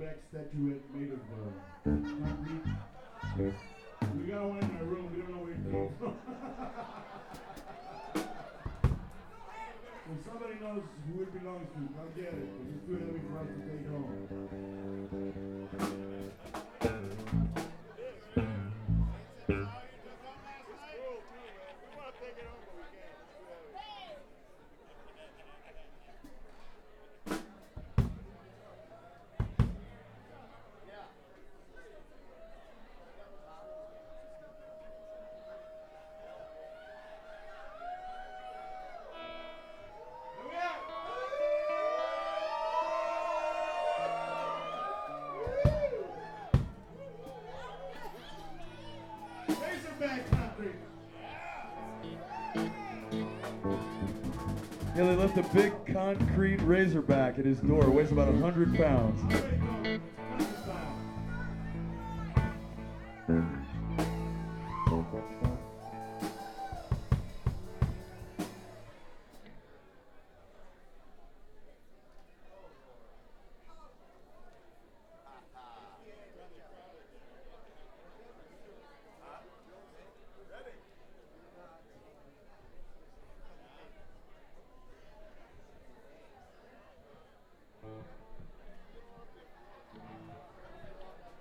Razorback statuette made of concrete. We got one in our room. We don't know where it came from. If somebody knows who it belongs to, come get it. It's too heavy for us to take home. Yeah, they left a big concrete Razorback at his door. It weighs about 100 pounds.